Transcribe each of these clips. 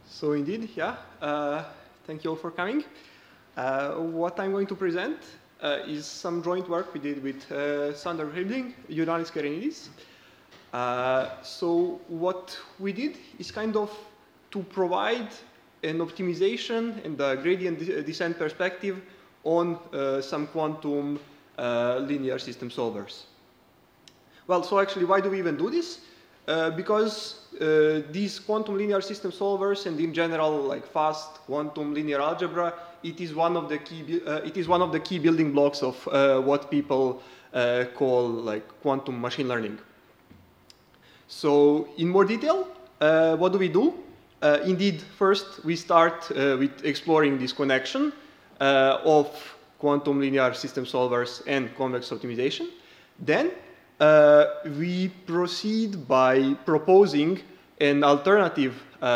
So indeed, yeah, thank you all for coming. What I'm going to present is some joint work we did with Sander Hilding, Ioannis Kerenidis. So what we did is kind of to provide an optimization and a gradient descent perspective on some quantum linear system solvers. Well, so actually, why do we even do this? Because these quantum linear system solvers and in general, like fast quantum linear algebra, it is one of the key building blocks of what people call like quantum machine learning. So in more detail, what do we do? Indeed, first we start with exploring this connection of quantum linear system solvers and convex optimization. Then we proceed by proposing an alternative,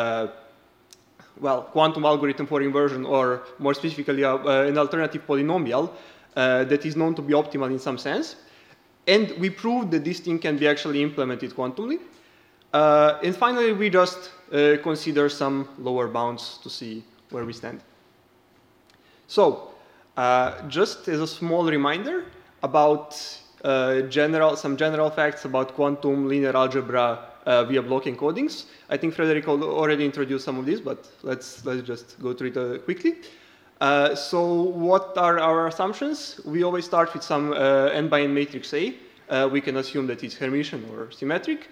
quantum algorithm for inversion, or more specifically, an alternative polynomial that is known to be optimal in some sense. And we proved that this thing can be actually implemented quantumly. And finally, we just consider some lower bounds to see where we stand. So, just as a small reminder about some general facts about quantum linear algebra via block encodings. I think Frederick already introduced some of these, but let's just go through it quickly. So what are our assumptions? We always start with some n by n matrix A. We can assume that it's Hermitian or symmetric.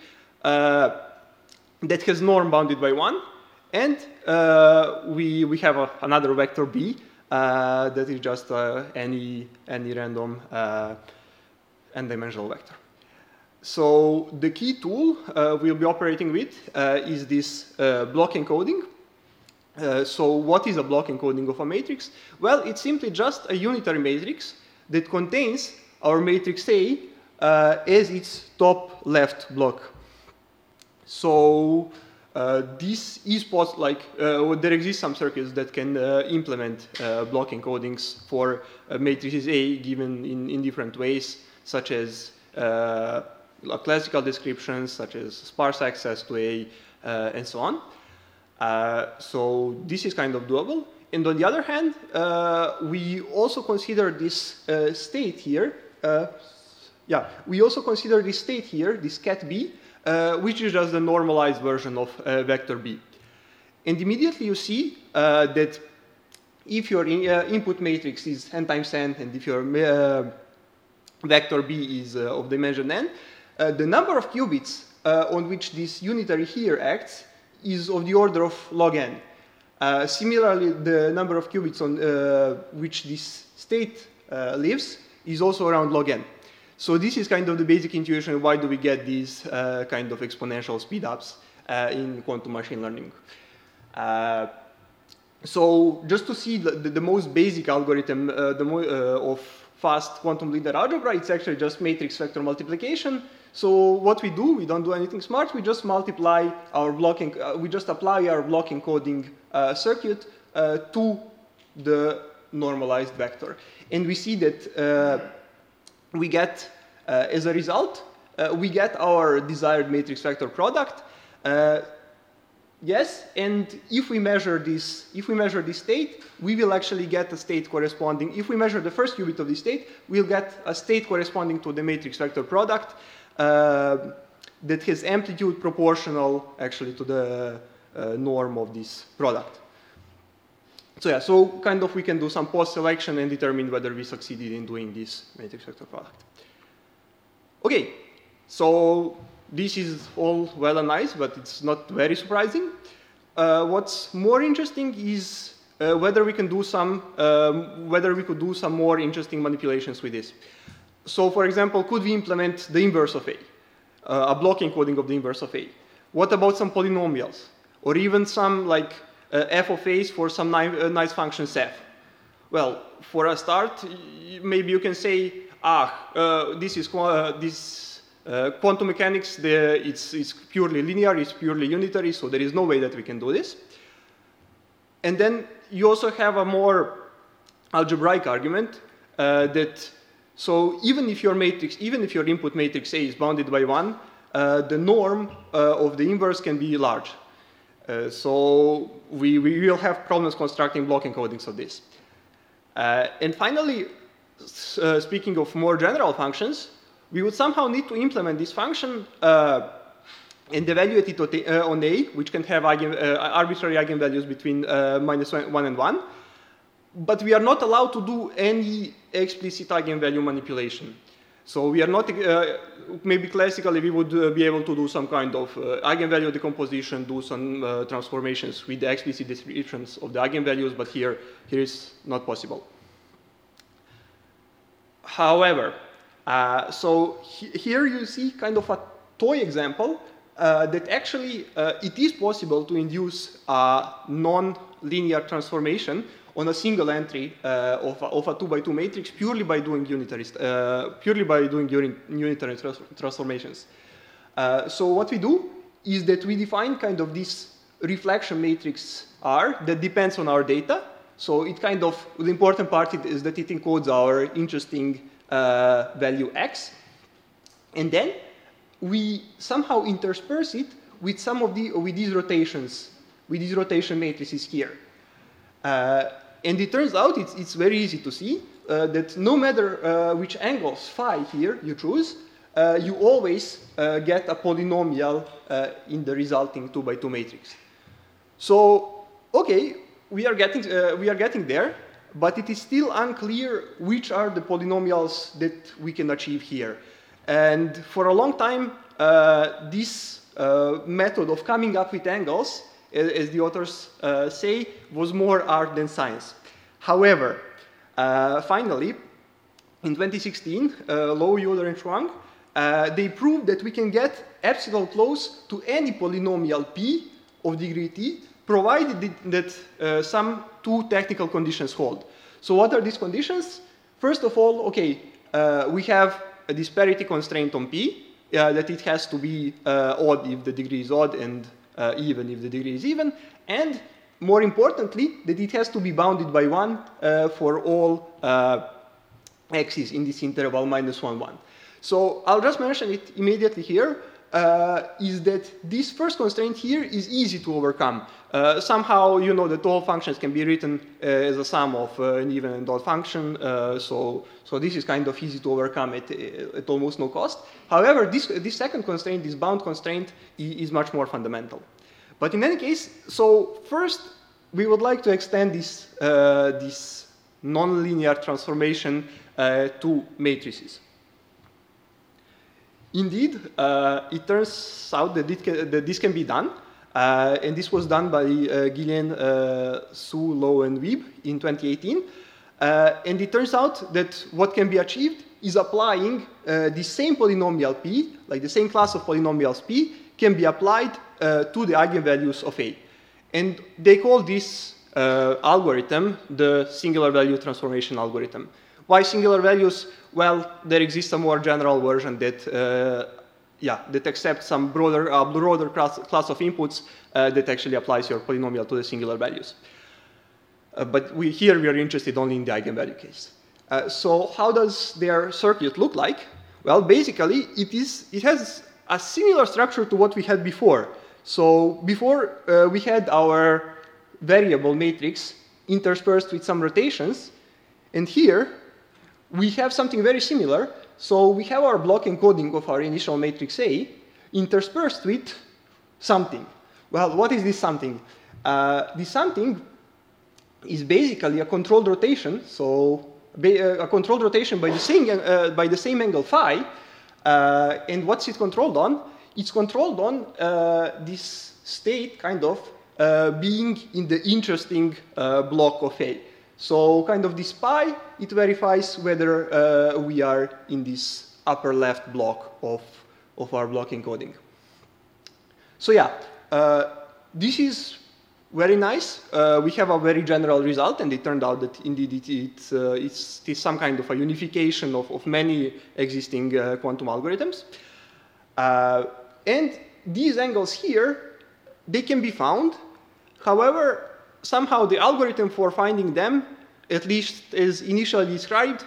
That has norm bounded by 1. And we have another vector B that is just any random n-dimensional vector. So the key tool we'll be operating with is this block encoding. So what is a block encoding of a matrix? Well, it's simply just a unitary matrix that contains our matrix A as its top left block. So this is there exist some circuits that can implement block encodings for matrices A given in different ways, such as classical descriptions, such as sparse access to A, and so on. So this is kind of doable. And on the other hand, we also consider this state here. We also consider this state here, this ket B, which is just the normalized version of vector B. And immediately you see that if your input matrix is n times n, and if your vector B is of dimension n, the number of qubits on which this unitary here acts is of the order of log n. Similarly, the number of qubits on which this state lives is also around log n. So this is kind of the basic intuition. Why do we get these kind of exponential speedups in quantum machine learning? So just to see the most basic algorithm of fast quantum linear algebra, it's actually just matrix vector multiplication. So what we do, we don't do anything smart. We just multiply our blocking. We just apply our block encoding circuit to the normalized vector, and we see that we get, as a result, we get our desired matrix vector product. Yes, and if we measure this state, we will actually get a state corresponding. If we measure the first qubit of this state, we'll get a state corresponding to the matrix vector product that has amplitude proportional actually to the norm of this product. So yeah, so kind of we can do some post-selection and determine whether we succeeded in doing this matrix vector product. Okay, so this is all well and nice, but it's not very surprising. What's more interesting is whether we could do some more interesting manipulations with this. So, for example, could we implement the inverse of a block encoding of the inverse of A? What about some polynomials, or even some like f of A's for some nice functions f? Well, for a start, maybe you can say, this is quantum mechanics, it's purely linear, it's purely unitary, so there is no way that we can do this. And then you also have a more algebraic argument so even if your input matrix A is bounded by 1, the norm of the inverse can be large. So we will have problems constructing block encodings of this. And finally, speaking of more general functions, we would somehow need to implement this function and evaluate it on A, which can have arbitrary eigenvalues between -1 and 1. But we are not allowed to do any explicit eigenvalue manipulation. So we are not, maybe classically we would be able to do some kind of eigenvalue decomposition, do some transformations with the explicit descriptions of the eigenvalues, but here is not possible. However, here you see kind of a toy example that actually it is possible to induce a non-linear transformation on a single entry of a 2x2 matrix purely by doing unitary transformations. So what we do is that we define kind of this reflection matrix R that depends on our data. So it kind of, the important part is that it encodes our interesting value X. And then we somehow intersperse it with some of these rotations, with these rotation matrices here. And it turns out it's very easy to see that no matter which angles phi here you choose, you always get a polynomial in the resulting 2x2 matrix. So, okay, we are getting there, but it is still unclear which are the polynomials that we can achieve here. And for a long time, this method of coming up with angles, as the authors say, was more art than science. However, finally, in 2016, Low, Euler, and Chuang, they proved that we can get epsilon close to any polynomial p of degree t, provided that some two technical conditions hold. So what are these conditions? First of all, okay, we have a disparity constraint on p, that it has to be odd if the degree is odd and even if the degree is even, and more importantly, that it has to be bounded by 1 for all x's in this interval -1, 1. So I'll just mention it immediately here, is that this first constraint here is easy to overcome. Somehow, you know that all functions can be written as a sum of an even and odd function, so this is kind of easy to overcome at almost no cost. However, this second constraint, this bound constraint, is much more fundamental. But in any case, so first, we would like to extend this, this nonlinear transformation to matrices. Indeed, it turns out that this can be done, and this was done by Guillen, Su, Low, and Wiebe in 2018. And it turns out that what can be achieved is applying the same polynomial p, like the same class of polynomials p, can be applied to the eigenvalues of A. And they call this algorithm the singular value transformation algorithm. Why singular values? Well, there exists a more general version that, that accepts some broader class of inputs that actually applies your polynomial to the singular values. But here we are interested only in the eigenvalue case. So how does their circuit look like? Well, basically, it has a similar structure to what we had before. So before, we had our variable matrix interspersed with some rotations. And here, we have something very similar. So we have our block encoding of our initial matrix A interspersed with something. Well, what is this something? This something is basically a controlled rotation. So a controlled rotation by the same angle phi. And what's it controlled on? It's controlled on this state kind of being in the interesting block of A. So kind of this pi, it verifies whether we are in this upper left block of our block encoding. So yeah, this is very nice. We have a very general result, and it turned out that indeed it's some kind of a unification of many existing quantum algorithms. And these angles here, they can be found. However, somehow the algorithm for finding them, at least as initially described,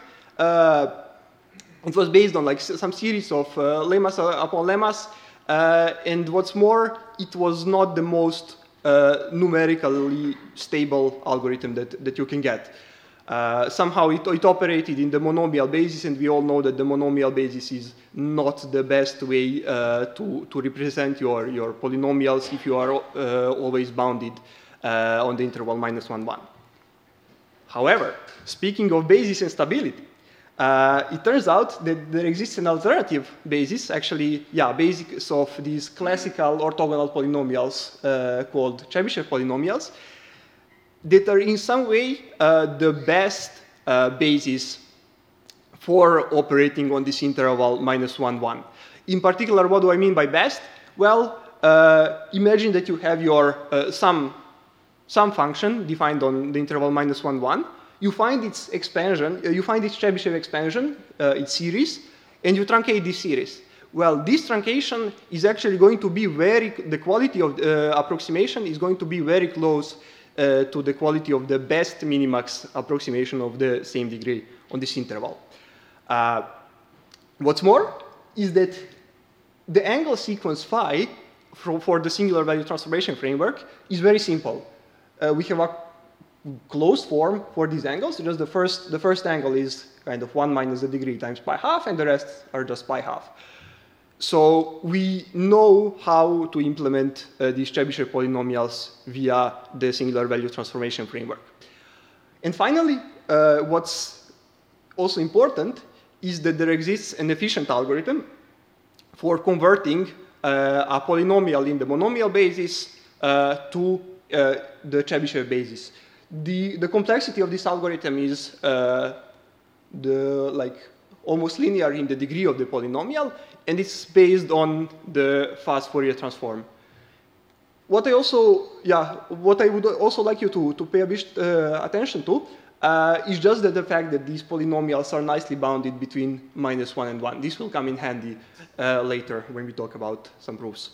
it was based on like some series of lemmas upon lemmas, and what's more, it was not the most numerically stable algorithm that you can get. Somehow it operated in the monomial basis, and we all know that the monomial basis is not the best way to represent your polynomials if you are always bounded on the interval -1, 1. However, speaking of basis and stability, it turns out that there exists an alternative basis, actually, basis of these classical orthogonal polynomials called Chebyshev polynomials, that are in some way the best basis for operating on this interval -1, 1. In particular, what do I mean by best? Well, imagine that you have your some function defined on the interval -1, 1. You find its expansion, you find its Chebyshev expansion, its series, and you truncate this series. Well, this truncation is actually going to be the quality of approximation is going to be very close to the quality of the best minimax approximation of the same degree on this interval. What's more is that the angle sequence phi for the singular value transformation framework is very simple. We have a closed form for these angles. Just the first angle is kind of 1 minus the degree times pi half, and the rest are just pi half. So we know how to implement these Chebyshev polynomials via the singular value transformation framework. And finally, what's also important is that there exists an efficient algorithm for converting a polynomial in the monomial basis to the Chebyshev basis. The complexity of this algorithm is almost linear in the degree of the polynomial, and it's based on the fast Fourier transform. What I would also like you to pay a bit attention to is just the fact that these polynomials are nicely bounded between -1 and 1. This will come in handy later when we talk about some proofs.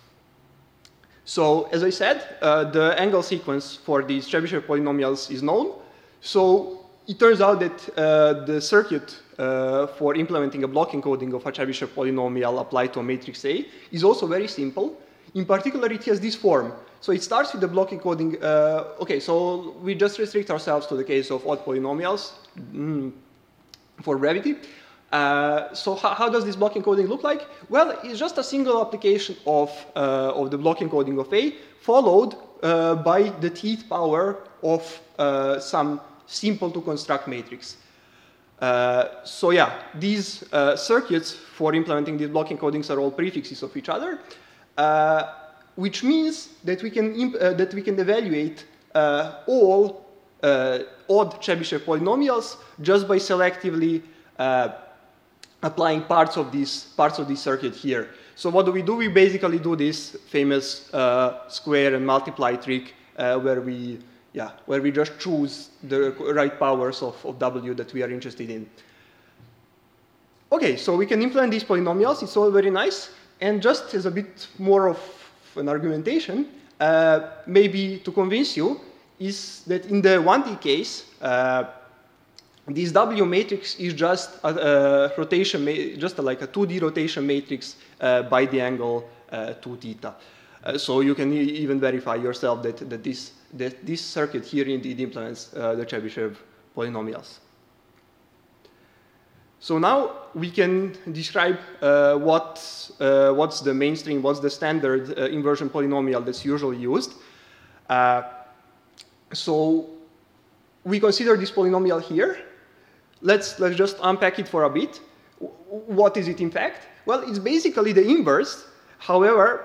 So, as I said, the angle sequence for these Chebyshev polynomials is known. So it turns out that the circuit for implementing a block encoding of a Chebyshev polynomial applied to a matrix A is also very simple. In particular, it has this form. So it starts with the block encoding. Okay, so we just restrict ourselves to the case of odd polynomials for brevity. So how does this block encoding look like? Well, it's just a single application of the block encoding of A, followed by the Th power of some simple to construct matrix. So yeah, these circuits for implementing these block encodings are all prefixes of each other, which means that we can evaluate all odd Chebyshev polynomials just by selectively applying parts of this circuit here. So what do? We basically do this famous square and multiply trick where we just choose the right powers of W that we are interested in. Okay, so we can implement these polynomials. It's all very nice. And just as a bit more of an argumentation, maybe to convince you, is that in the 1D case, this W matrix is just a rotation, like a 2D rotation matrix by the angle 2 theta. So you can even verify yourself that this circuit here indeed implements the Chebyshev polynomials. So now we can describe what's the mainstream, what's the standard inversion polynomial that's usually used. So we consider this polynomial here. Let's just unpack it for a bit. What is it in fact? Well, it's basically the inverse. However,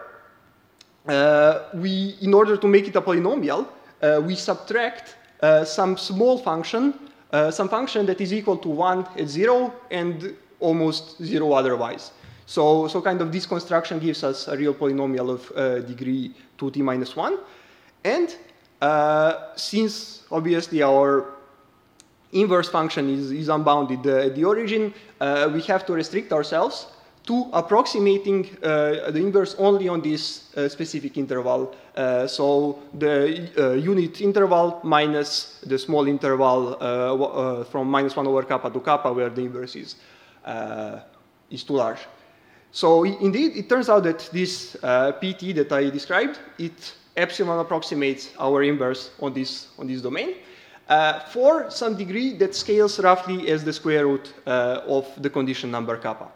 in order to make it a polynomial, we subtract some small function, some function that is equal to 1 at 0 and almost 0 otherwise. So kind of this construction gives us a real polynomial of degree 2t minus 1. And since obviously our inverse function is unbounded at the origin, we have to restrict ourselves to approximating the inverse only on this specific interval. So the unit interval minus the small interval from -1 over kappa to kappa, where the inverse is too large. So indeed, it turns out that this PT that I described, it epsilon approximates our inverse on this domain for some degree that scales roughly as the square root of the condition number kappa.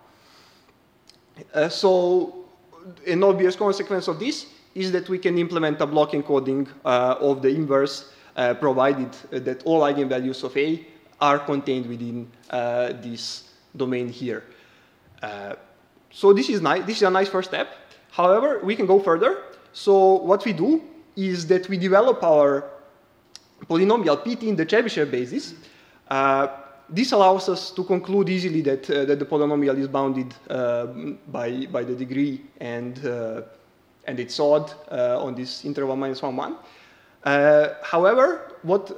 So an obvious consequence of this is that we can implement a block encoding of the inverse provided that all eigenvalues of A are contained within this domain here. So this is nice. This is a nice first step. However, we can go further. So what we do is that we develop our polynomial PT in the Chebyshev basis. This allows us to conclude easily that, that the polynomial is bounded by the degree and it's odd on this interval -1, 1. However,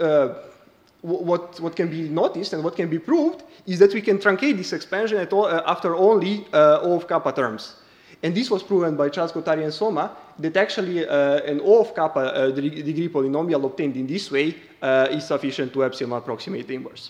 what can be noticed and what can be proved is that we can truncate this expansion at all, after only O of kappa terms. And this was proven by Charles Kothari and Soma, that actually an O of kappa degree polynomial obtained in this way is sufficient to epsilon approximate the inverse.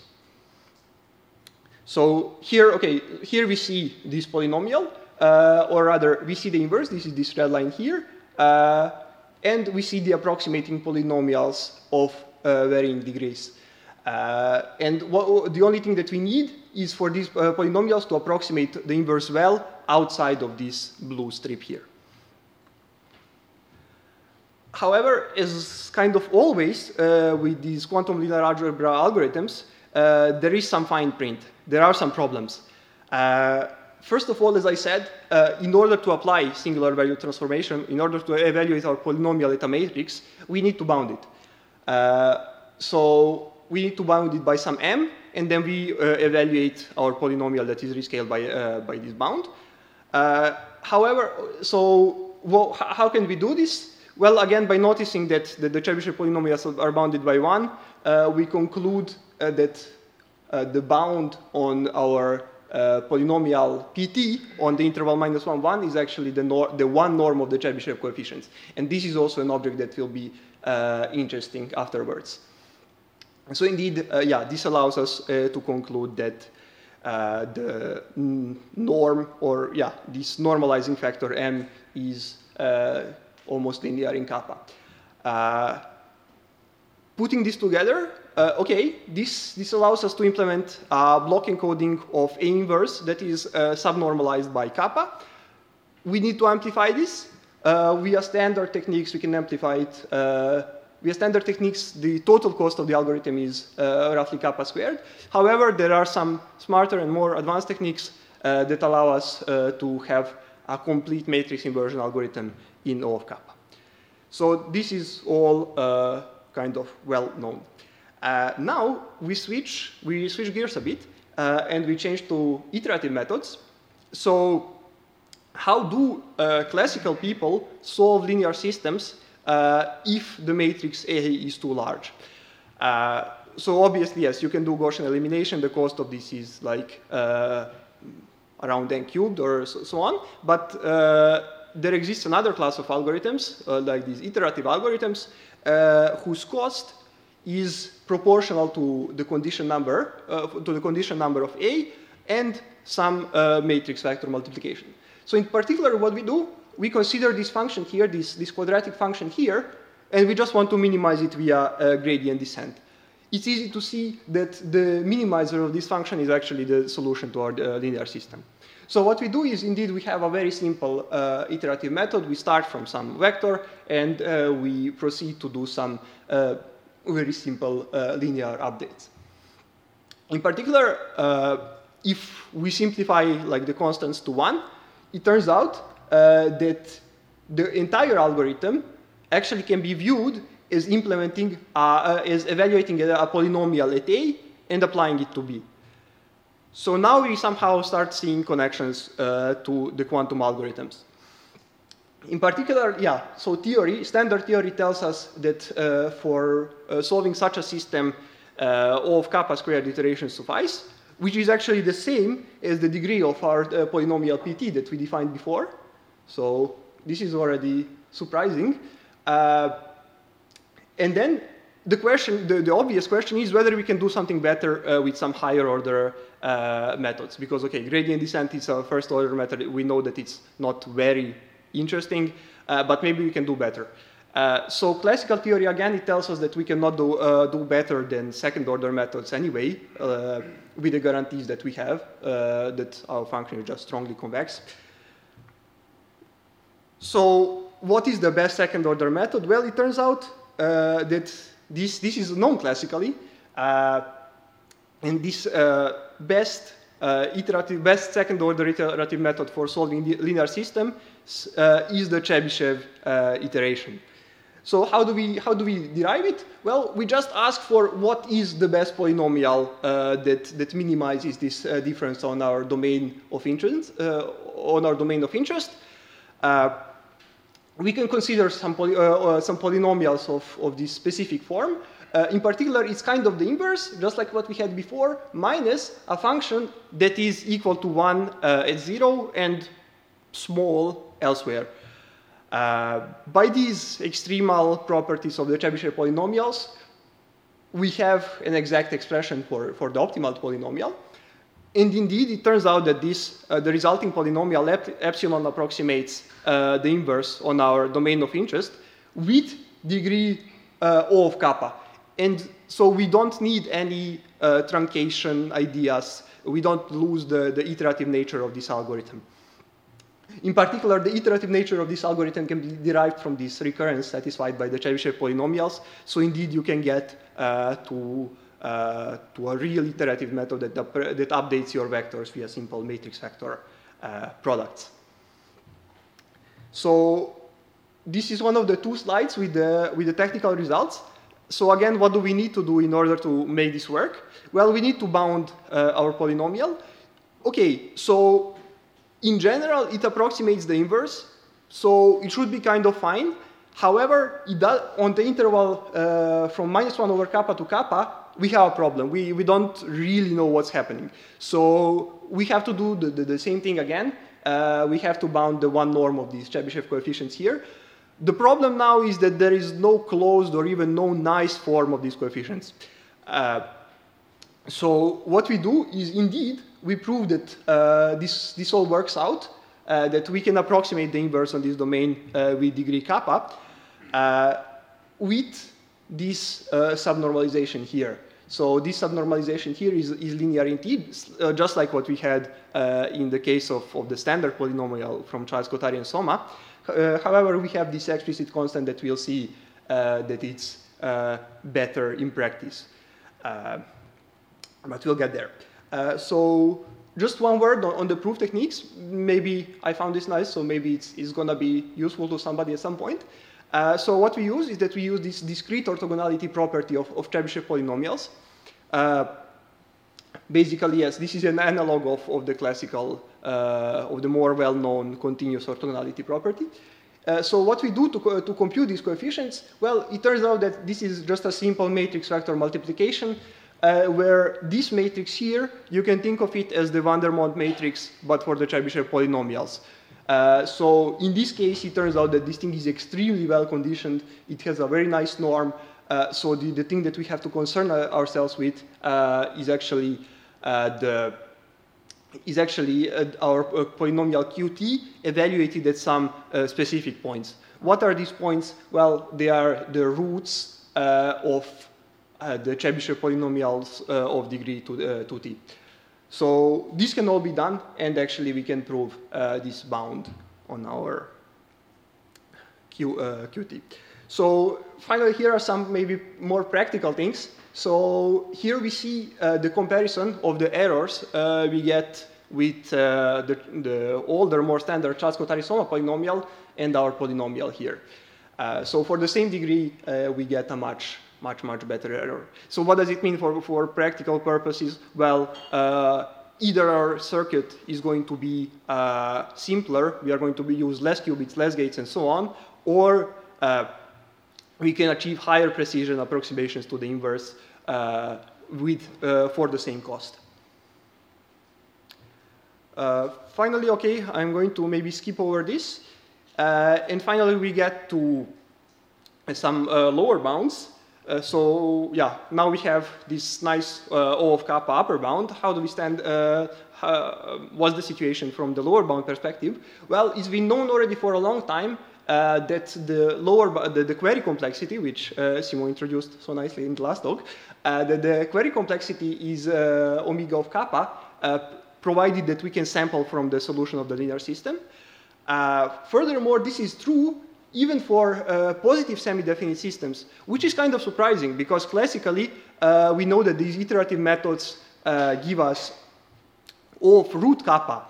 So here, okay, here we see this polynomial, or rather, we see the inverse. This is this red line here. And we see the approximating polynomials of varying degrees. And the only thing that we need is for these polynomials to approximate the inverse well outside of this blue strip here. However, as kind of always with these quantum linear algebra algorithms, there is some fine print. There are some problems. First of all, as I said, in order to apply singular value transformation, in order to evaluate our polynomial at a matrix, we need to bound it. So we need to bound it by some m, and then we evaluate our polynomial that is rescaled by this bound. However, so how can we do this? Well, again, by noticing that the Chebyshev polynomials are bounded by 1, we conclude that the bound on our polynomial PT on the interval -1, 1 is actually the one norm of the Chebyshev coefficients. And this is also an object that will be interesting afterwards. So indeed, yeah, this allows us to conclude that the norm, or yeah, this normalizing factor m is almost linear in kappa. Putting this together, okay, this allows us to implement a block encoding of A inverse that is subnormalized by kappa. We need to amplify this. Via standard techniques, we can amplify it. Via standard techniques, the total cost of the algorithm is roughly kappa squared. However, there are some smarter and more advanced techniques that allow us to have a complete matrix inversion algorithm in O of kappa. So this is all kind of well known. Now we switch gears a bit and we change to iterative methods. So how do classical people solve linear systems if the matrix A is too large? So obviously, yes, you can do Gaussian elimination. The cost of this is like around n cubed or so on. But there exists another class of algorithms, like these iterative algorithms, whose cost is proportional to the condition number of A and some matrix vector multiplication. So in particular, what we do, we consider this function here, this quadratic function here, and we just want to minimize it via gradient descent. It's easy to see that the minimizer of this function is actually the solution to our linear system. So what we do is, indeed, we have a very simple iterative method. We start from some vector, and we proceed to do some very simple linear updates. In particular, if we simplify like the constants to 1, it turns out that the entire algorithm actually can be viewed as implementing, as evaluating a polynomial at A and applying it to B. So now we somehow start seeing connections to the quantum algorithms. In particular, yeah, so standard theory tells us that for solving such a system, O of kappa squared iterations suffice, which is actually the same as the degree of our polynomial PT that we defined before. So this is already surprising. And then the question, the obvious question is whether we can do something better with some higher order methods. Because, okay, gradient descent is a first order method. We know that it's not very interesting, but maybe we can do better. So classical theory, again, it tells us that we cannot do better than second-order methods anyway, with the guarantees that we have, that our function is just strongly convex. So what is the best second-order method? Well, it turns out that this is known classically, and this best second-order iterative method for solving the linear system is the Chebyshev iteration. So how do we derive it? Well, we just ask for what is the best polynomial that minimizes this difference on our domain of interest. We can consider some polynomials of this specific form. In particular, it's kind of the inverse, just like what we had before, minus a function that is equal to 1 at 0 and small elsewhere. By these extremal properties of the Chebyshev polynomials, we have an exact expression for the optimal polynomial. And indeed, it turns out that the resulting polynomial epsilon approximates the inverse on our domain of interest with degree O of kappa. And so we don't need any truncation ideas. We don't lose the iterative nature of this algorithm. In particular, the iterative nature of this algorithm can be derived from this recurrence satisfied by the Chebyshev polynomials. So indeed, you can get to a real iterative method that updates your vectors via simple matrix vector products. So this is one of the two slides with the technical results. So again, what do we need to do in order to make this work? Well, we need to bound our polynomial. Okay, so in general, it approximates the inverse, so it should be kind of fine. However, on the interval from -1 over kappa to kappa, we have a problem. We don't really know what's happening. So we have to do the same thing again. We have to bound the one norm of these Chebyshev coefficients here. The problem now is that there is no closed or even no nice form of these coefficients. So what we do is, indeed, we prove that this all works out, that we can approximate the inverse on this domain with degree kappa with this subnormalization here. So this subnormalization here is linear indeed, just like what we had in the case of the standard polynomial from Charles-Kottari and Somma. However, we have this explicit constant that we'll see that it's better in practice. But we'll get there. So just one word on the proof techniques. Maybe I found this nice, so maybe it's going to be useful to somebody at some point. So what we use is that we use this discrete orthogonality property of Chebyshev polynomials. Basically, yes, this is an analog of the classical, of the more well-known continuous orthogonality property. So what we do to compute these coefficients, well, it turns out that this is just a simple matrix vector multiplication, where this matrix here, you can think of it as the Vandermonde matrix, but for the Chebyshev polynomials. So in this case, it turns out that this thing is extremely well conditioned. It has a very nice norm. So the thing that we have to concern ourselves with is actually our polynomial Qt evaluated at some specific points. What are these points? Well, they are the roots of the Chebyshev polynomials of degree 2t. So this can all be done, and actually we can prove this bound on our Qt. So finally, here are some maybe more practical things. So here we see the comparison of the errors we get with the older, more standard Charles-Kottari-Somma polynomial and our polynomial here. So for the same degree, we get a much better error. So what does it mean for practical purposes? Well, either our circuit is going to be simpler, we are going to use less qubits, less gates, and so on, or we can achieve higher precision approximations to the inverse for the same cost. Finally, okay, I'm going to maybe skip over this. And finally, we get to some lower bounds. So yeah, now we have this nice O of kappa upper bound. How do we stand? What's the situation from the lower bound perspective? Well, it's been known already for a long time that the query complexity, which Simon introduced so nicely in the last talk, the query complexity is omega of kappa, provided that we can sample from the solution of the linear system. Furthermore, this is true even for positive semi-definite systems, which is kind of surprising because classically we know that these iterative methods give us off-root kappa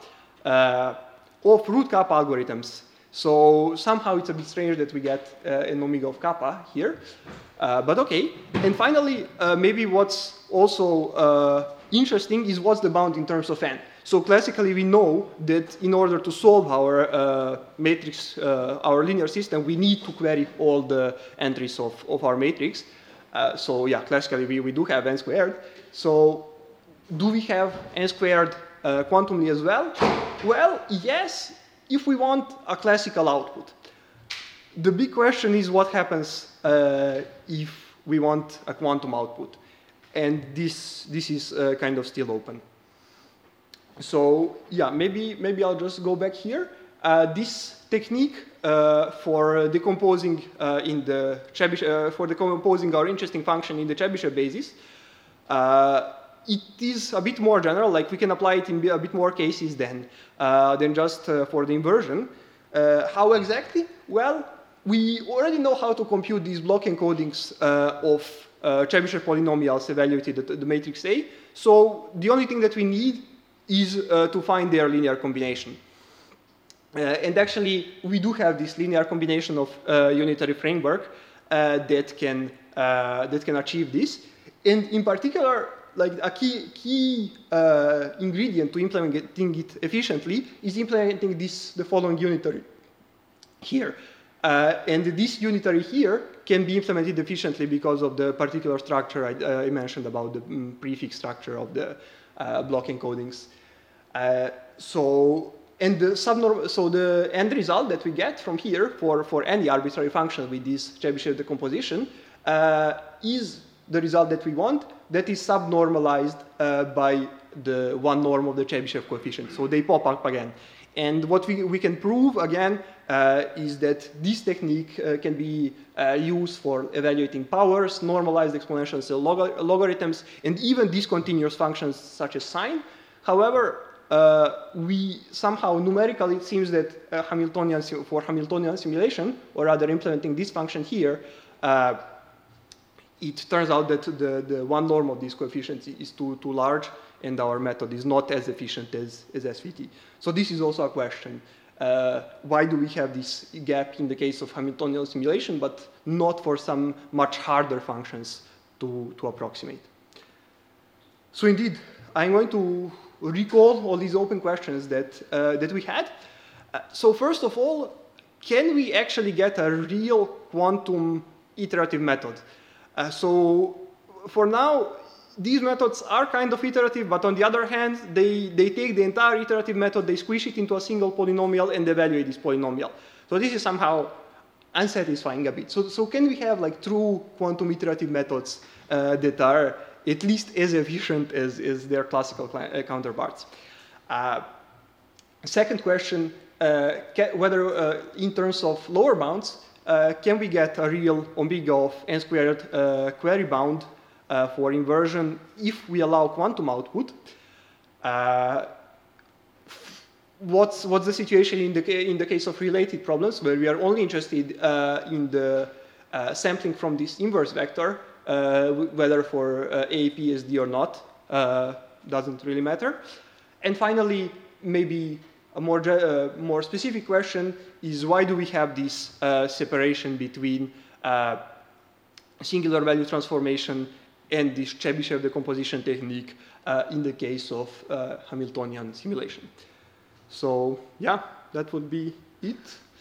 algorithms. So somehow it's a bit strange that we get an omega of kappa here, but okay. And finally, maybe what's also interesting is what's the bound in terms of n. So classically, we know that in order to solve our matrix, our linear system, we need to query all the entries of our matrix. So yeah, classically, we do have n squared. So do we have n squared quantumly as well? Well, yes, if we want a classical output. The big question is what happens if we want a quantum output. And this is kind of still open. So yeah, maybe I'll just go back here. This technique for decomposing in the Chebyshev, for decomposing our interesting function in the Chebyshev basis, it is a bit more general. Like we can apply it in a bit more cases than just for the inversion. How exactly? Well, we already know how to compute these block encodings of Chebyshev polynomials evaluated at the matrix A. So the only thing that we need is to find their linear combination. And actually, we do have this linear combination of unitary framework that can achieve this. And in particular, like a key ingredient to implementing it efficiently is implementing the following unitary here. And this unitary here can be implemented efficiently because of the particular structure I mentioned about the prefix structure of the block encodings. So the end result that we get from here for any arbitrary function with this Chebyshev decomposition is the result that we want, that is subnormalized by the one norm of the Chebyshev coefficient. So they pop up again. And what we can prove again is that this technique can be used for evaluating powers, normalized exponential logarithms, and even discontinuous functions such as sine. However, we somehow numerically, it seems that for Hamiltonian simulation, or rather implementing this function here, it turns out that the one norm of these coefficients is too large, and our method is not as efficient as SVT. So this is also a question. Why do we have this gap in the case of Hamiltonian simulation, but not for some much harder functions to approximate? So indeed, I'm going to recall all these open questions that we had. So first of all, can we actually get a real quantum iterative method? So for now, these methods are kind of iterative, but on the other hand, they take the entire iterative method, they squish it into a single polynomial and evaluate this polynomial. So this is somehow unsatisfying a bit. So can we have like true quantum iterative methods that are at least as efficient as their classical counterparts? Second question, whether in terms of lower bounds, can we get a real omega of n squared query bound for inversion if we allow quantum output? What's the situation in the case of related problems where we are only interested in the sampling from this inverse vector, whether for AAPSD or not, doesn't really matter. And finally, maybe a more specific question is why do we have this separation between singular value transformation and this Chebyshev decomposition technique in the case of Hamiltonian simulation? So yeah, that would be it.